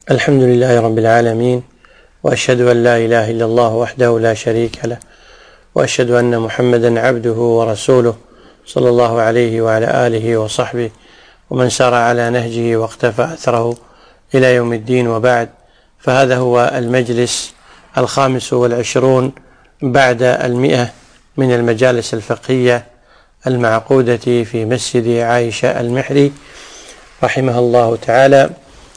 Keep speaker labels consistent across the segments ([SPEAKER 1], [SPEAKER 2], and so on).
[SPEAKER 1] الحمد لله رب العالمين، وأشهد أن لا إله إلا الله وحده لا شريك له، وأشهد أن محمدا عبده ورسوله صلى الله عليه وعلى آله وصحبه ومن سار على نهجه واقتفى أثره إلى يوم الدين. وبعد، فهذا هو المجلس 25 بعد 100 من المجالس الفقهية المعقودة في مسجد عائشة المحري رحمه الله تعالى،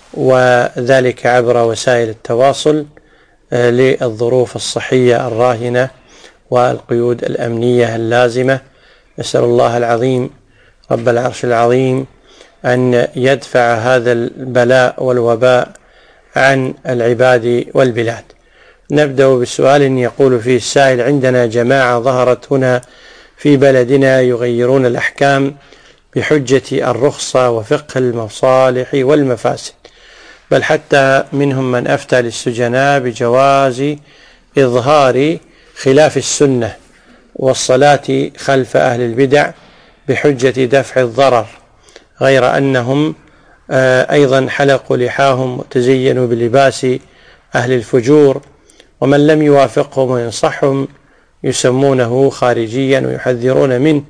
[SPEAKER 1] وذلك عبر وسائل التواصل للظروف الصحية الراهنة والقيود الأمنية اللازمة. نسأل الله العظيم رب العرش العظيم أن يدفع هذا البلاء والوباء عن العباد والبلاد. نبدأ بسؤال يقول فيه السائل: عندنا جماعة ظهرت هنا في بلدنا يغيرون الأحكام بحجة الرخصة وفقه المصالح والمفاسد، بل حتى منهم من أفتى للسجناء بجواز إظهار خلاف السنة والصلاة خلف أهل البدع بحجة دفع الضرر، غير أنهم أيضا حلقوا لحاهم وتزينوا بلباس أهل الفجور، ومن لم يوافقهم وينصحهم يسمونه خارجيا ويحذرون منه،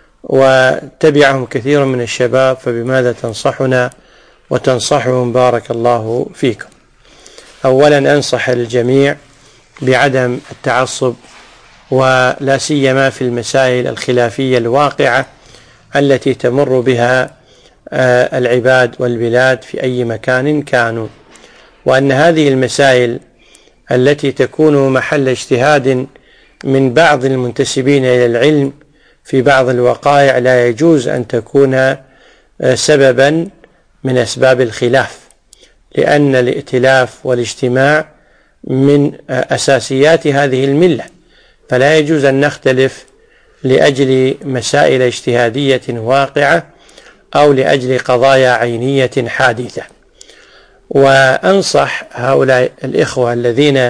[SPEAKER 1] وتبعهم كثير من الشباب، فبماذا تنصحنا وتنصحهم؟ بارك الله فيكم. أولا، أنصح الجميع بعدم التعصب، ولا سيما في المسائل الخلافية الواقعة التي تمر بها العباد والبلاد في أي مكان كانوا، وأن هذه المسائل التي تكون محل اجتهاد من بعض المنتسبين إلى العلم في بعض الوقائع لا يجوز أن تكون سببا من أسباب الخلاف، لأن الائتلاف والاجتماع من أساسيات هذه الملة، فلا يجوز أن نختلف لأجل مسائل اجتهادية واقعة أو لأجل قضايا عينية حادثة. وأنصح هؤلاء الإخوة الذين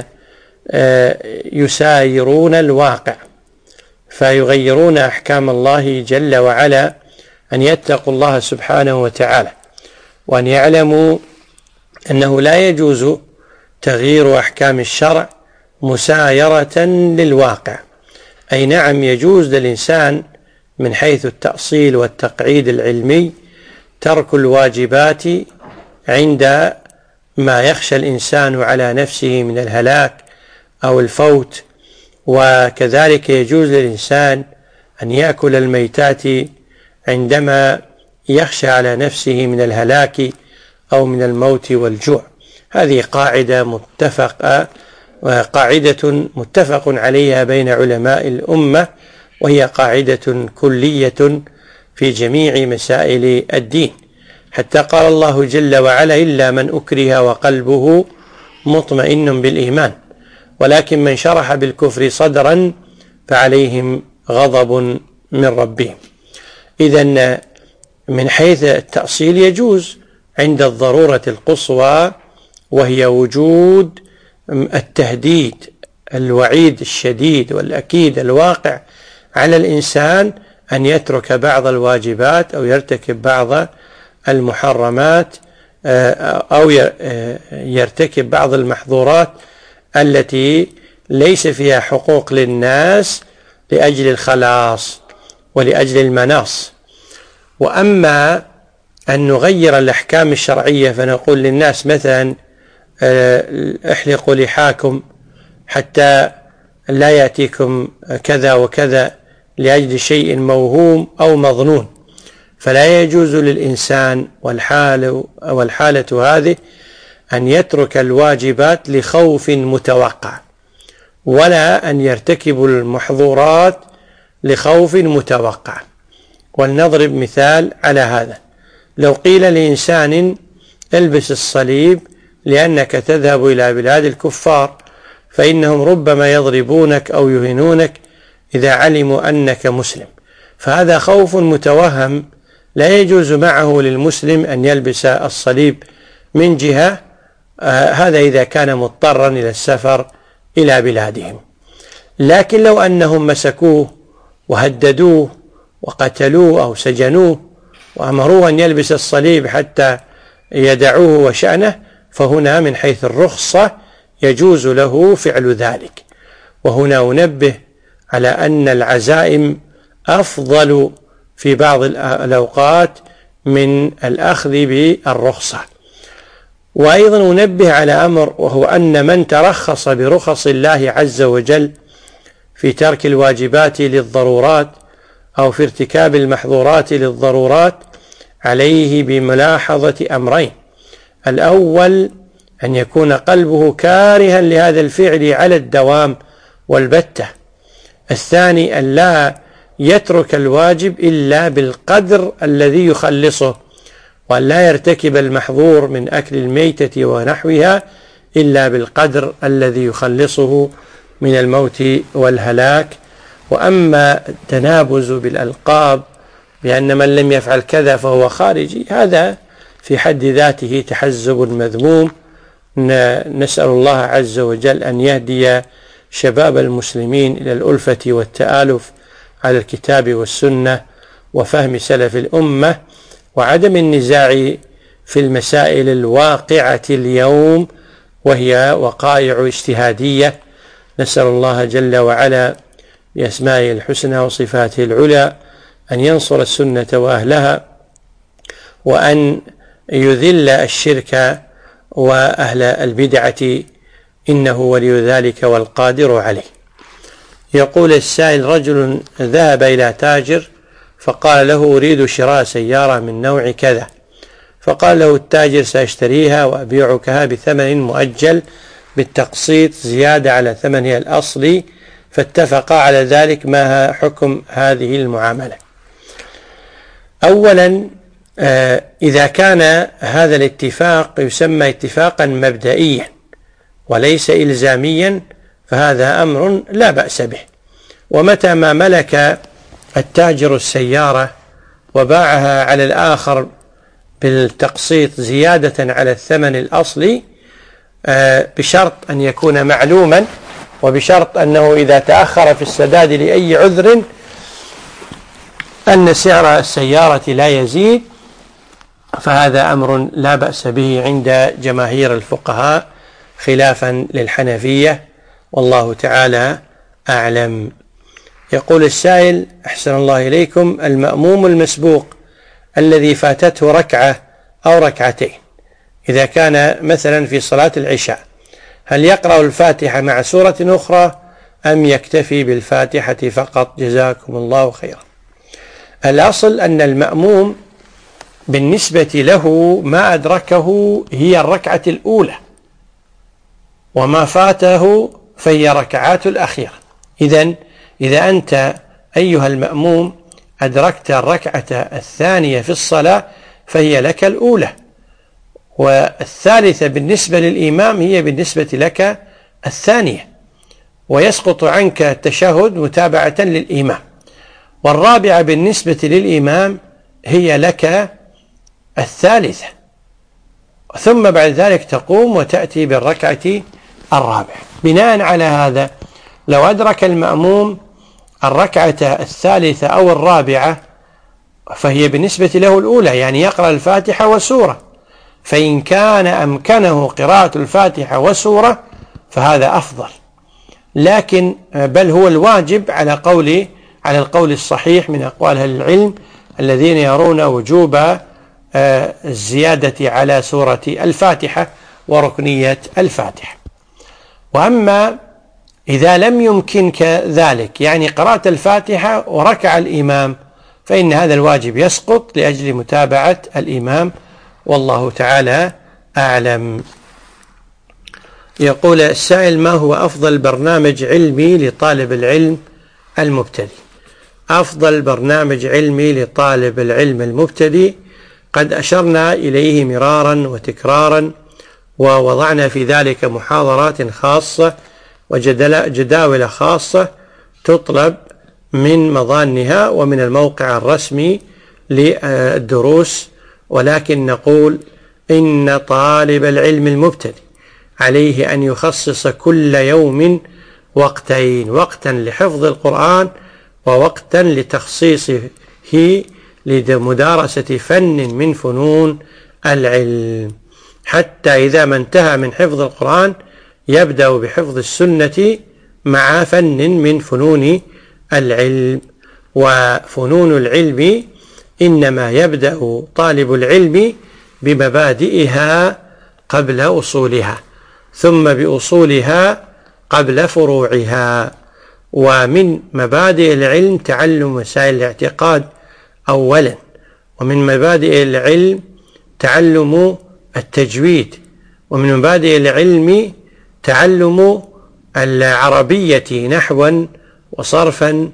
[SPEAKER 1] يسايرون الواقع فيغيرون أحكام الله جل وعلا أن يتقوا الله سبحانه وتعالى، وأن يعلموا أنه لا يجوز تغيير أحكام الشرع مسايرة للواقع. أي نعم، يجوز للإنسان من حيث التأصيل والتقعيد العلمي ترك الواجبات عند ما يخشى الإنسان على نفسه من الهلاك أو الفوت، وكذلك يجوز للإنسان أن يأكل الميتات عندما يخشى على نفسه من الهلاك أو من الموت والجوع. هذه قاعدة متفق عليها بين علماء الأمة، وهي قاعدة كلية في جميع مسائل الدين، حتى قال الله جل وعلا: إلا من أكره وقلبه مطمئن بالإيمان، ولكن من شرح بالكفر صدرا فعليهم غضب من ربهم. إذن من حيث التأصيل يجوز عند الضرورة القصوى، وهي وجود التهديد، الوعيد الشديد والأكيد الواقع على الإنسان أن يترك بعض الواجبات أو يرتكب بعض المحرمات أو يرتكب بعض المحظورات التي ليس فيها حقوق للناس لأجل الخلاص ولأجل المناص. وأما أن نغير الأحكام الشرعية فنقول للناس مثلا: احلقوا لحاكم حتى لا يأتيكم كذا وكذا لأجل شيء موهوم أو مظنون، فلا يجوز للإنسان والحالة هذه أن يترك الواجبات لخوف متوقع، ولا أن يرتكب المحظورات لخوف متوقع. ولنضرب مثال على هذا: لو قيل لإنسان البس الصليب لأنك تذهب إلى بلاد الكفار، فإنهم ربما يضربونك أو يهينونك إذا علموا أنك مسلم، فهذا خوف متوهم لا يجوز معه للمسلم أن يلبس الصليب من جهة، هذا إذا كان مضطرا إلى السفر إلى بلادهم. لكن لو أنهم مسكوه وهددوه وقتلوه أو سجنوه وأمروه أن يلبس الصليب حتى يدعوه وشأنه، فهنا من حيث الرخصة يجوز له فعل ذلك. وهنا أنبه على أن العزائم أفضل في بعض الأوقات من الأخذ بالرخصة. وأيضا أنبه على أمر، وهو أن من ترخص برخص الله عز وجل في ترك الواجبات للضرورات أو في ارتكاب المحظورات للضرورات عليه بملاحظة أمرين: الأول أن يكون قلبه كارها لهذا الفعل على الدوام والبتة. الثاني أن لا يترك الواجب إلا بالقدر الذي يخلصه، وأن لا يرتكب المحظور من أكل الميتة ونحوها إلا بالقدر الذي يخلصه من الموت والهلاك. وأما التنابز بالألقاب بأن من لم يفعل كذا فهو خارجي، هذا في حد ذاته تحزب مذموم. نسأل الله عز وجل أن يهدي شباب المسلمين إلى الألفة والتآلف على الكتاب والسنة وفهم سلف الأمة، وعدم النزاع في المسائل الواقعة اليوم وهي وقائع اجتهادية. نسأل الله جل وعلا بأسمائه الحسنى وصفاته العلى أن ينصر السنة وأهلها، وأن يذل الشرك وأهل البدعة، إنه ولي ذلك والقادر عليه. يقول السائل: رجل ذهب إلى تاجر فقال له: أريد شراء سيارة من نوع كذا، فقال له التاجر: سأشتريها وأبيعكها بثمن مؤجل بالتقسيط زيادة على ثمنها الأصلي، فاتفقا على ذلك. ما حكم هذه المعاملة؟ أولا، إذا كان هذا الاتفاق يسمى اتفاقا مبدئيا وليس إلزاميا فهذا أمر لا بأس به. ومتى ما ملك التاجر السيارة وباعها على الآخر بالتقسيط زيادة على الثمن الأصلي بشرط أن يكون معلوما، وبشرط أنه إذا تأخر في السداد لأي عذر أن سعر السيارة لا يزيد، فهذا أمر لا بأس به عند جماهير الفقهاء خلافا للحنفية، والله تعالى أعلم. يقول السائل: أحسن الله إليكم، المأموم المسبوق الذي فاتته ركعة أو ركعتين إذا كان مثلا في صلاة العشاء، هل يقرأ الفاتحة مع سورة أخرى أم يكتفي بالفاتحة فقط؟ جزاكم الله خيرا. الأصل أن المأموم بالنسبة له ما أدركه هي الركعة الأولى، وما فاته فهي ركعات الأخيرة. إذا أنت أيها المأموم أدركت الركعة الثانية في الصلاة فهي لك الأولى، والثالثة بالنسبة للإمام هي بالنسبة لك الثانية، ويسقط عنك التشهد متابعة للإمام، والرابعة بالنسبة للإمام هي لك الثالثة، ثم بعد ذلك تقوم وتأتي بالركعة الرابعة. بناء على هذا لو أدرك المأموم الركعة الثالثة أو الرابعة فهي بالنسبة له الأولى، يعني يقرأ الفاتحة وسورة، فإن كان أمكنه قراءة الفاتحة وسورة فهذا أفضل، لكن بل هو الواجب على القول الصحيح من أقوال أهل العلم الذين يرون وجوب الزيادة على سورة الفاتحة وركنية الفاتحة. وأما إذا لم يمكنك ذلك، يعني قراءة الفاتحة وركع الإمام، فإن هذا الواجب يسقط لأجل متابعة الإمام، والله تعالى أعلم. يقول السائل: ما هو أفضل برنامج علمي لطالب العلم المبتدئ؟ أفضل برنامج علمي لطالب العلم المبتدئ قد أشرنا إليه مرارا وتكرارا، ووضعنا في ذلك محاضرات خاصة وجداول خاصة تطلب من مظانها ومن الموقع الرسمي للدروس، ولكن نقول إن طالب العلم المبتدئ عليه أن يخصص كل يوم وقتين: وقتا لحفظ القرآن ووقتا لتخصيصه لمدارسة فن من فنون العلم. حتى إذا ما انتهى من حفظ القرآن يبدأ بحفظ السنة مع فن من فنون العلم. وفنون العلم إنما يبدأ طالب العلم بمبادئها قبل أصولها، ثم بأصولها قبل فروعها. ومن مبادئ العلم تعلم مسائل الاعتقاد أولا، ومن مبادئ العلم تعلم التجويد، ومن مبادئ العلم تعلم العربية نحوا وصرفا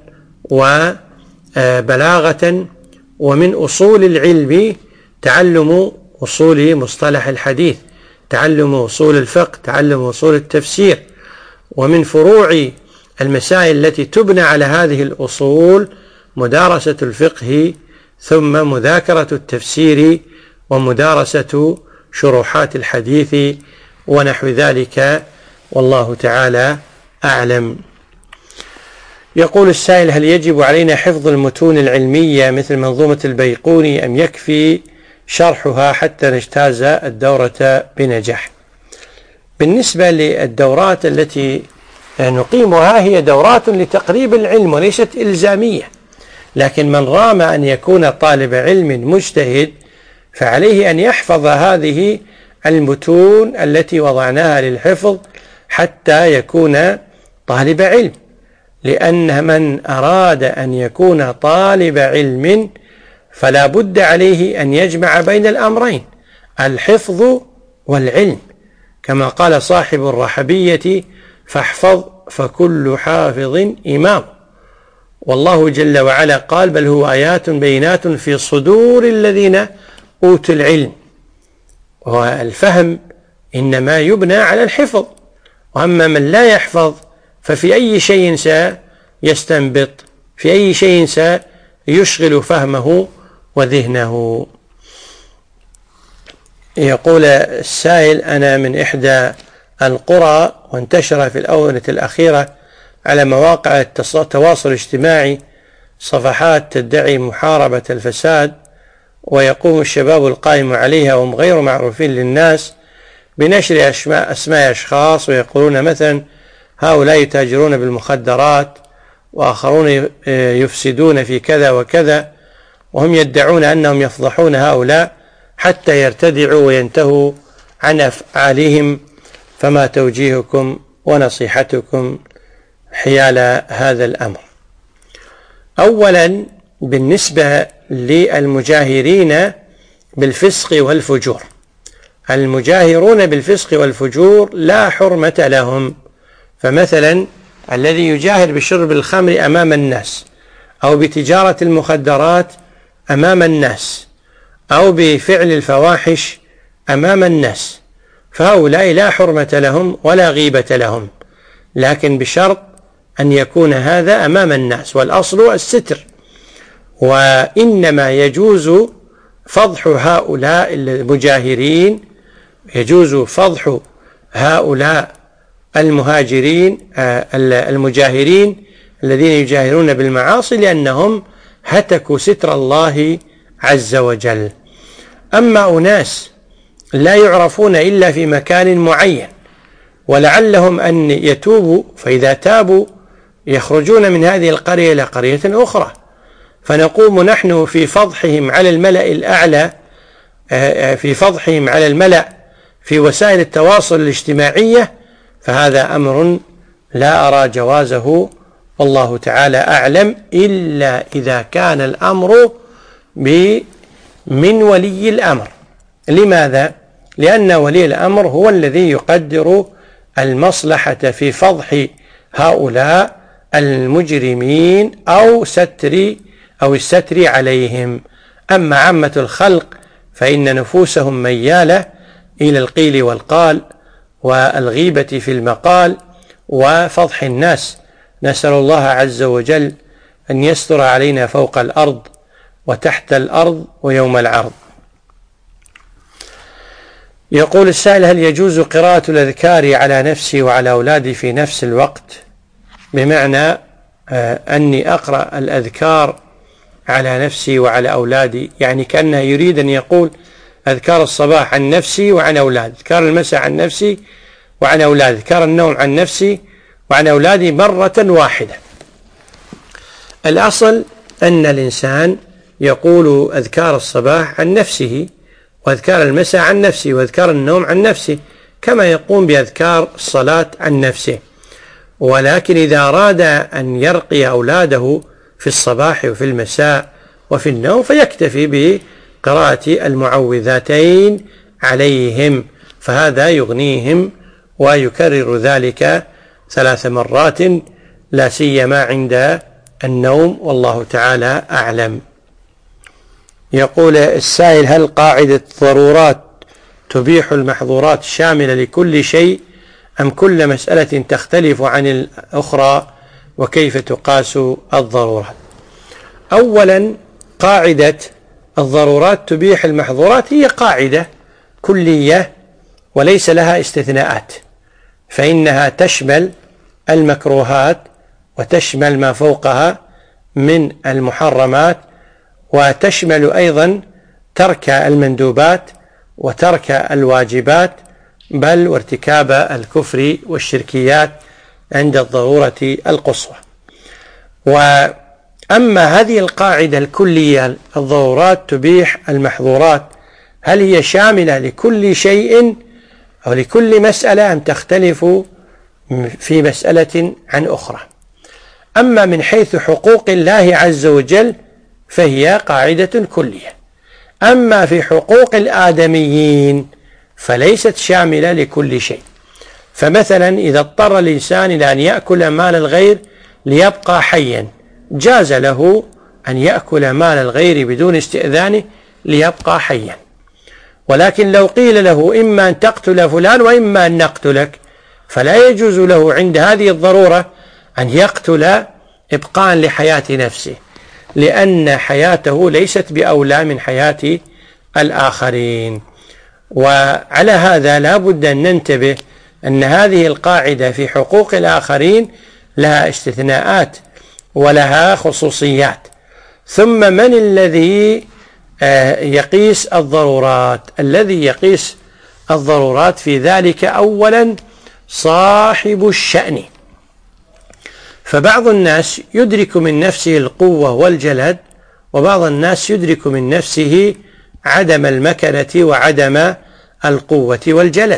[SPEAKER 1] وبلاغة. ومن أصول العلم تعلم أصول مصطلح الحديث، تعلم أصول الفقه، تعلم أصول التفسير. ومن فروع المسائل التي تبنى على هذه الأصول مدارسة الفقه، ثم مذاكرة التفسير، ومدارسة شروحات الحديث ونحو ذلك، والله تعالى أعلم. يقول السائل: هل يجب علينا حفظ المتون العلمية مثل منظومة البيقوني أم يكفي شرحها حتى نجتاز الدورة بنجاح؟ بالنسبة للدورات التي نقيمها هي دورات لتقريب العلم وليست إلزامية، لكن من رام أن يكون طالب علم مجتهد فعليه أن يحفظ هذه المتون التي وضعناها للحفظ حتى يكون طالب علم، لأن من أراد أن يكون طالب علم فلا بد عليه أن يجمع بين الأمرين، الحفظ والعلم، كما قال صاحب الرحبية: فاحفظ فكل حافظ إمام. والله جل وعلا قال: بل هو آيات بينات في صدور الذين أوتوا العلم. والفهم إنما يبنى على الحفظ، وأما من لا يحفظ ففي أي شيء سيستنبط، في أي شيء سيشغل فهمه وذهنه. يقول السائل: أنا من إحدى القرى، وانتشر في الآونة الأخيرة على مواقع التواصل الاجتماعي صفحات تدعي محاربة الفساد، ويقوم الشباب القائم عليها وهم غير معروفين للناس بنشر أسماء أشخاص، ويقولون مثلا هؤلاء يتاجرون بالمخدرات، وآخرون يفسدون في كذا وكذا، وهم يدعون أنهم يفضحون هؤلاء حتى يرتدعوا وينتهوا عن أفعالهم. فما توجيهكم ونصيحتكم حيال هذا الأمر؟ أولا، بالنسبة للمجاهرين بالفسق والفجور، المجاهرون بالفسق والفجور لا حرمة لهم. فمثلا الذي يجاهر بشرب الخمر أمام الناس، أو بتجارة المخدرات أمام الناس، أو بفعل الفواحش أمام الناس، فهؤلاء لا حرمة لهم ولا غيبة لهم، لكن بشرط أن يكون هذا أمام الناس، والأصل الستر. وإنما يجوز فضح هؤلاء المجاهرين، يجوز فضح هؤلاء المجاهرين الذين يجاهرون بالمعاصي، لأنهم هتكوا ستر الله عز وجل. أما أناس لا يعرفون إلا في مكان معين، ولعلهم أن يتوبوا، فإذا تابوا يخرجون من هذه القرية إلى قرية أخرى، فنقوم نحن في فضحهم على الملأ الأعلى، في فضحهم على الملأ في وسائل التواصل الاجتماعية، فهذا أمر لا أرى جوازه، والله تعالى أعلم، إلا إذا كان الأمر من ولي الأمر. لماذا؟ لأن ولي الأمر هو الذي يقدر المصلحة في فضح هؤلاء المجرمين أو الستر عليهم. أما عامة الخلق فإن نفوسهم ميالة إلى القيل والقال والغيبة في المقال وفضح الناس. نسأل الله عز وجل أن يستر علينا فوق الأرض وتحت الأرض ويوم العرض. يقول السائل: هل يجوز قراءة الأذكار على نفسي وعلى أولادي في نفس الوقت؟ بمعنى أني أقرأ الأذكار على نفسي وعلى أولادي، يعني كأنه يريد أن يقول أذكار الصباح عن نفسي وعن أولادي، أذكار المساء عن نفسي وعن أولادي، أذكار النوم عن نفسي وعن أولادي مرة واحدة. الأصل أن الإنسان يقول أذكار الصباح عن نفسه، وأذكار المساء عن نفسه، وأذكار النوم عن نفسه، كما يقوم بأذكار الصلاة عن نفسه. ولكن إذا أراد أن يرقي أولاده في الصباح وفي المساء وفي النوم فيكتفي بقراءة المعوذاتين عليهم، فهذا يغنيهم، ويكرر ذلك 3 مرات لا سيما عند النوم، والله تعالى أعلم. يقول السائل: هل قاعدة ضرورات تبيح المحظورات شاملة لكل شيء أم كل مسألة تختلف عن الأخرى، وكيف تقاس الضرورات؟ أولا، قاعدة الضرورات تبيح المحظورات هي قاعدة كلية وليس لها استثناءات، فإنها تشمل المكروهات وتشمل ما فوقها من المحرمات، وتشمل أيضا ترك المندوبات وترك الواجبات، بل وارتكاب الكفر والشركيات عند الضرورة القصوى. وأما هذه القاعدة الكلية الضرورات تبيح المحظورات، هل هي شاملة لكل شيء أو لكل مسألة أم تختلف في مسألة عن أخرى؟ أما من حيث حقوق الله عز وجل فهي قاعدة كلية، أما في حقوق الآدميين فليست شاملة لكل شيء. فمثلا إذا اضطر الإنسان إلى أن يأكل مال الغير ليبقى حيا، جاز له أن يأكل مال الغير بدون استئذانه ليبقى حيا. ولكن لو قيل له إما أن تقتل فلان وإما أن نقتلك، فلا يجوز له عند هذه الضرورة أن يقتل إبقاء لحياة نفسه، لأن حياته ليست بأولى من حياة الآخرين. وعلى هذا لا بد أن ننتبه أن هذه القاعدة في حقوق الآخرين لها استثناءات ولها خصوصيات. ثم من الذي يقيس الضرورات؟ الذي يقيس الضرورات في ذلك أولا صاحب الشأن. فبعض الناس يدرك من نفسه القوة والجلد، وبعض الناس يدرك من نفسه عدم المكنة وعدم القوة والجلد.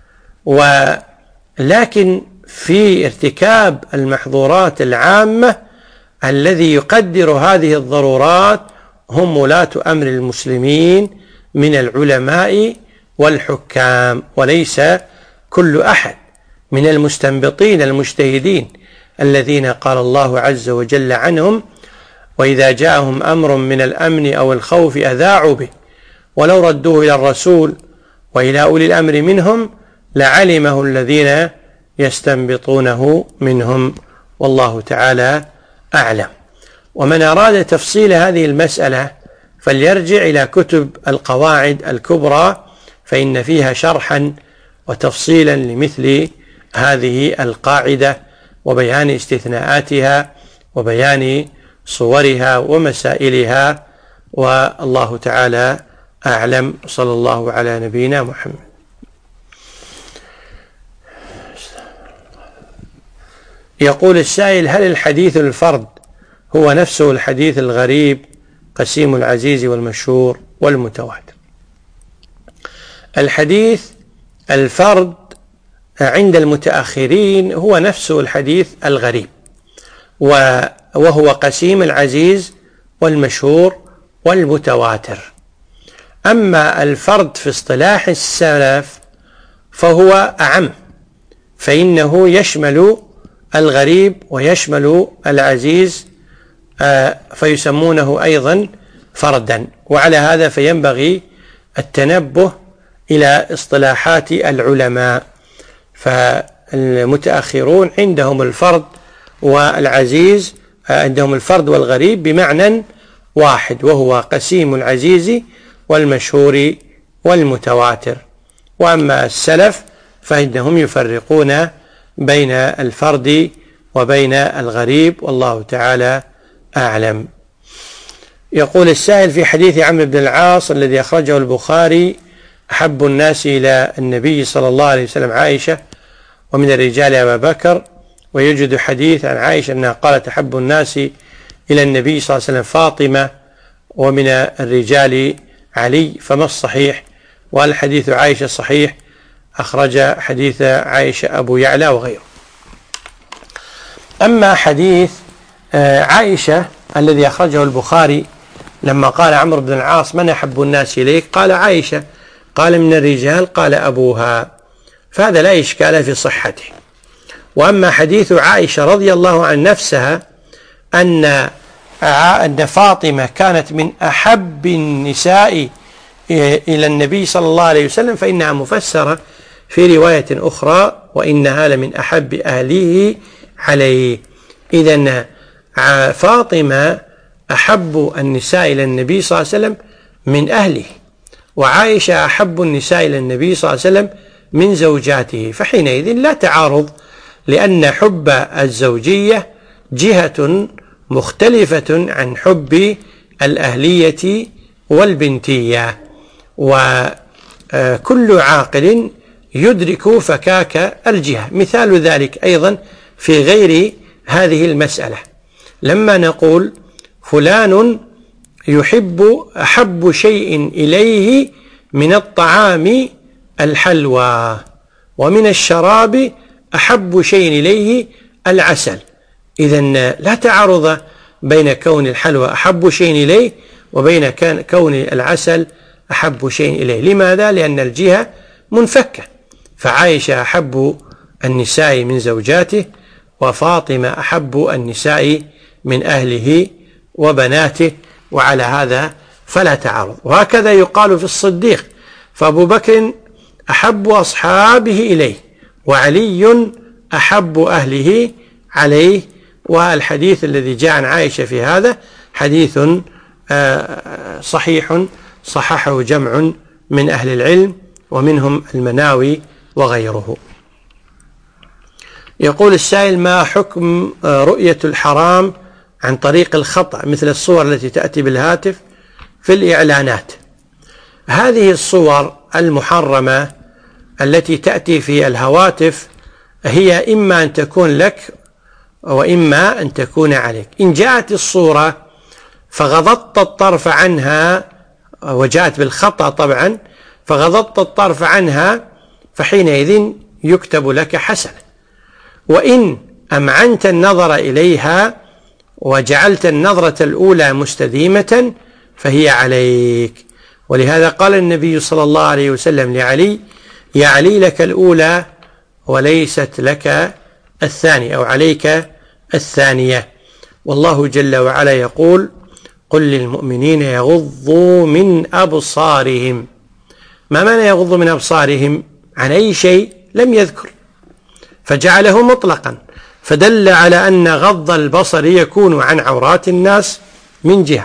[SPEAKER 1] ولكن في ارتكاب المحظورات العامة الذي يقدر هذه الضرورات هم ولاة أمر المسلمين من العلماء والحكام، وليس كل أحد من المستنبطين المجتهدين الذين قال الله عز وجل عنهم: وإذا جاءهم أمر من الأمن أو الخوف أذاعوا به ولو ردوه إلى الرسول وإلى أولي الأمر منهم لعلمه الذين يستنبطونه منهم، والله تعالى أعلم. ومن أراد تفصيل هذه المسألة فليرجع إلى كتب القواعد الكبرى، فإن فيها شرحا وتفصيلا لمثل هذه القاعدة وبيان استثناءاتها وبيان صورها ومسائلها، والله تعالى أعلم. صلى الله على نبينا محمد. يقول السائل: هل الحديث الفرد هو نفسه الحديث الغريب قسيم العزيز والمشهور والمتواتر؟ الحديث الفرد عند المتأخرين هو نفسه الحديث الغريب، وهو قسيم العزيز والمشهور والمتواتر. أما الفرد في اصطلاح السلف فهو أعم، فإنه يشمل الغريب ويشمل العزيز، فيسمونه أيضا فردا. وعلى هذا فينبغي التنبه إلى اصطلاحات العلماء، فالمتأخرون عندهم الفرد والعزيز، عندهم الفرد والغريب بمعنى واحد، وهو قسيم العزيز والمشهور والمتواتر. وأما السلف فإنهم يفرقون بين الفرد وبين الغريب، والله تعالى أعلم. يقول السائل: في حديث عمرو بن العاص الذي أخرجه البخاري أحب الناس إلى النبي صلى الله عليه وسلم عائشة، ومن الرجال أبا بكر، ويوجد حديث عن عائشة أنها قالت أحب الناس إلى النبي صلى الله عليه وسلم فاطمة، ومن الرجال علي، فما الصحيح؟ وهل حديث عائشة صحيح؟ أخرج حديث عائشة أبو يعلى وغيره. أما حديث عائشة الذي أخرجه البخاري لما قال عمرو بن العاص: من أحب الناس إليك؟ قال عائشة. قال: من الرجال؟ قال: أبوها. فهذا لا إشكال في صحته. وأما حديث عائشة رضي الله عن نفسها أن فاطمة كانت من أحب النساء إلى النبي صلى الله عليه وسلم، فإنها مفسرة في رواية أخرى: وإنها لمن أحب أهله عليه. إذن فاطمة أحب النساء إلى النبي صلى الله عليه وسلم من أهله، وعائشة أحب النساء إلى النبي صلى الله عليه وسلم من زوجاته، فحينئذ لا تعارض، لأن حب الزوجية جهة مختلفة عن حب الأهلية والبنتية، وكل عاقل يدرك فكاك الجهة. مثال ذلك أيضا في غير هذه المسألة، لما نقول فلان يحب أحب شيء إليه من الطعام الحلوى، ومن الشراب أحب شيء إليه العسل، إذن لا تعارض بين كون الحلوى أحب شيء إليه وبين كون العسل أحب شيء إليه. لماذا؟ لأن الجهة منفكة، فعائشة أحب النساء من زوجاته، وفاطمة أحب النساء من أهله وبناته، وعلى هذا فلا تعارض. وهكذا يقال في الصديق: فأبو بكر أحب أصحابه إليه، وعلي أحب أهله عليه. والحديث الذي جاء عن عائشة في هذا حديث صحيح صححه جمع من أهل العلم، ومنهم المناوي وغيره. يقول السائل: ما حكم رؤية الحرام عن طريق الخطأ مثل الصور التي تأتي بالهاتف في الإعلانات؟ هذه الصور المحرمة التي تأتي في الهواتف هي إما أن تكون لك وإما أن تكون عليك. إن جاءت الصورة فغضضت الطرف عنها، وجاءت بالخطأ طبعا، فغضضت الطرف عنها، فحينئذ يكتب لك حسنة. وإن أمعنت النظر إليها وجعلت النظرة الأولى مستديمة فهي عليك. ولهذا قال النبي صلى الله عليه وسلم لعلي: يا علي لك الأولى وليست لك الثانية، أو عليك الثانية. والله جل وعلا يقول: قل للمؤمنين يغضوا من أبصارهم. ما معنى يغضوا من أبصارهم؟ عن أي شيء لم يذكر، فجعله مطلقا، فدل على أن غض البصر يكون عن عورات الناس من جهة،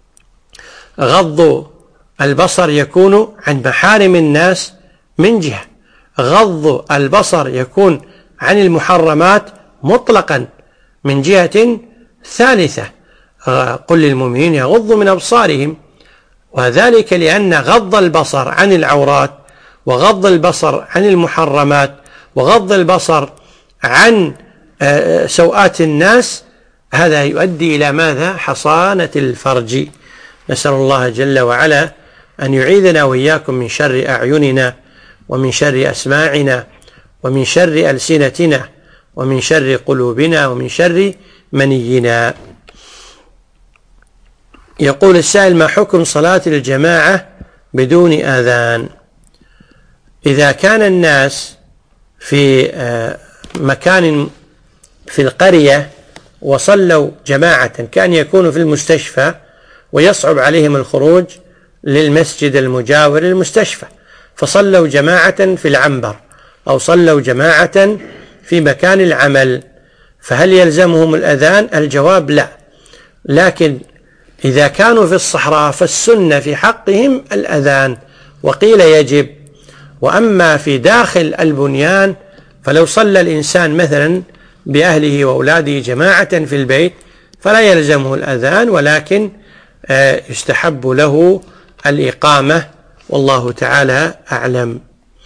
[SPEAKER 1] غض البصر يكون عن محارم الناس من جهة، غض البصر يكون عن المحرمات مطلقا من جهة ثالثة. قل للمؤمنين يغضوا من أبصارهم، وذلك لأن غض البصر عن العورات، وغض البصر عن المحرمات، وغض البصر عن سوءات الناس، هذا يؤدي إلى ماذا؟ حصانة الفرج. نسأل الله جل وعلا أن يعيذنا وإياكم من شر أعيننا، ومن شر أسماعنا، ومن شر ألسنتنا، ومن شر قلوبنا، ومن شر منينا. يقول السائل: ما حكم صلاة الجماعة بدون آذان؟ إذا كان الناس في مكان في القرية وصلوا جماعة، كان يكون في المستشفى ويصعب عليهم الخروج للمسجد المجاور للمستشفى، فصلوا جماعة في العنبر أو صلوا جماعة في مكان العمل، فهل يلزمهم الأذان؟ الجواب لا، لكن إذا كانوا في الصحراء فالسنة في حقهم الأذان، وقيل يجب. وأما في داخل البنيان فلو صلى الإنسان مثلا بأهله وأولاده جماعة في البيت فلا يلزمه الأذان، ولكن يستحب له الإقامة، والله تعالى أعلم.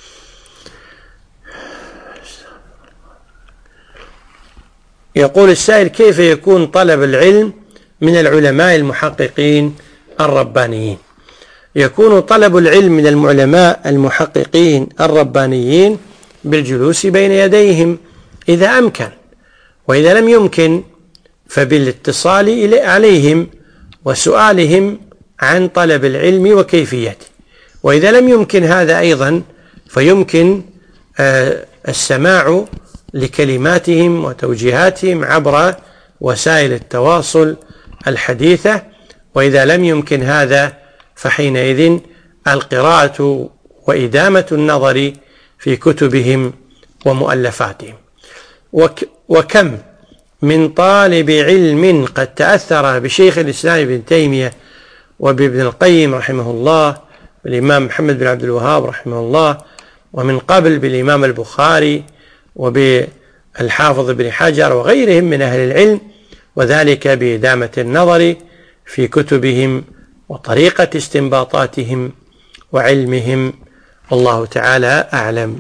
[SPEAKER 1] يقول السائل: كيف يكون طلب العلم من العلماء المحققين الربانيين؟ يكون طلب العلم من العلماء المحققين الربانيين بالجلوس بين يديهم إذا أمكن، وإذا لم يمكن فبالاتصال عليهم وسؤالهم عن طلب العلم وكيفيته. وإذا لم يمكن هذا أيضا فيمكن السماع لكلماتهم وتوجيهاتهم عبر وسائل التواصل الحديثة. وإذا لم يمكن هذا فحينئذ القراءة وإدامة النظر في كتبهم ومؤلفاتهم. وكم من طالب علم قد تأثر بشيخ الإسلام ابن تيمية وبابن القيم رحمه الله، والإمام محمد بن عبد الوهاب رحمه الله، ومن قبل بالإمام البخاري وبالحافظ بن حجر وغيرهم من أهل العلم، وذلك بإدامة النظر في كتبهم وطريقة استنباطاتهم وعلمهم، والله تعالى أعلم.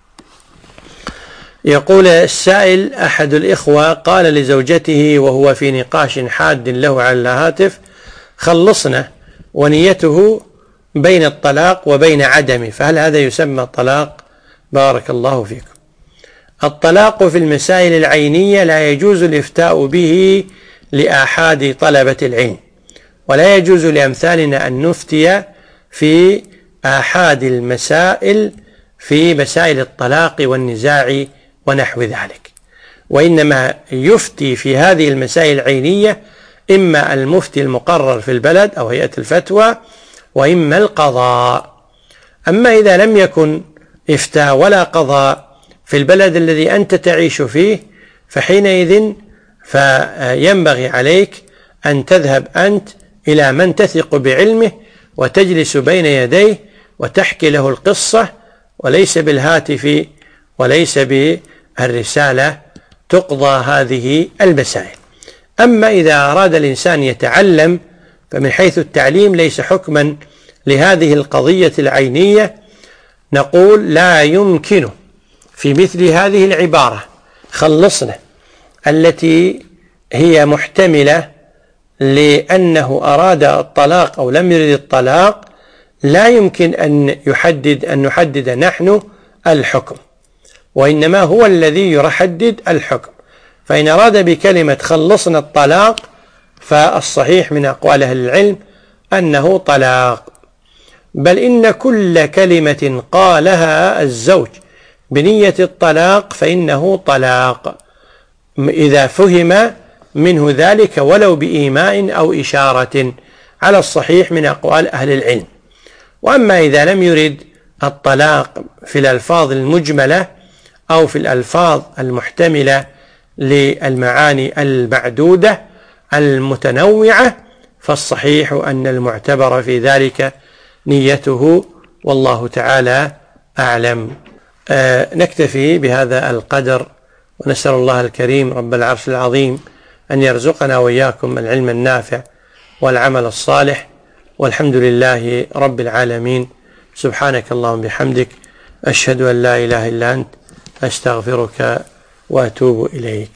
[SPEAKER 1] يقول السائل: أحد الإخوة قال لزوجته وهو في نقاش حاد له على الهاتف: خلصنا، ونيته بين الطلاق وبين عدمه، فهل هذا يسمى طلاق؟ بارك الله فيكم. الطلاق في المسائل العينية لا يجوز الإفتاء به لآحاد طلبة العلم، ولا يجوز لأمثالنا أن نفتي في آحاد المسائل في مسائل الطلاق والنزاع ونحو ذلك، وإنما يفتي في هذه المسائل العينية إما المفتي المقرر في البلد أو هيئة الفتوى، وإما القضاء. أما إذا لم يكن إفتاء ولا قضاء في البلد الذي أنت تعيش فيه، فحينئذ فينبغي عليك أن تذهب أنت إلى من تثق بعلمه وتجلس بين يديه وتحكي له القصة، وليس بالهاتف وليس بالرسالة تقضى هذه المسائل. أما إذا أراد الإنسان يتعلم فمن حيث التعليم ليس حكما لهذه القضية العينية، نقول لا يمكن في مثل هذه العبارة خلصنا التي هي محتملة لأنه أراد الطلاق أو لم يرد الطلاق، لا يمكن أن نحدد نحن الحكم، وإنما هو الذي يحدد الحكم. فإن أراد بكلمة خلصنا الطلاق فالصحيح من أقوال أهل العلم أنه طلاق، بل إن كل كلمة قالها الزوج بنية الطلاق فإنه طلاق إذا فهم منه ذلك ولو بإيماء أو إشارة، على الصحيح من أقوال أهل العلم. وأما إذا لم يرد الطلاق في الألفاظ المجملة أو في الألفاظ المحتملة للمعاني المعدودة المتنوعة، فالصحيح أن المعتبر في ذلك نيته، والله تعالى أعلم. نكتفي بهذا القدر، ونسأل الله الكريم رب العرش العظيم أن يرزقنا وإياكم العلم النافع والعمل الصالح، والحمد لله رب العالمين. سبحانك اللهم بحمدك، أشهد أن لا إله إلا أنت، أستغفرك وأتوب إليك.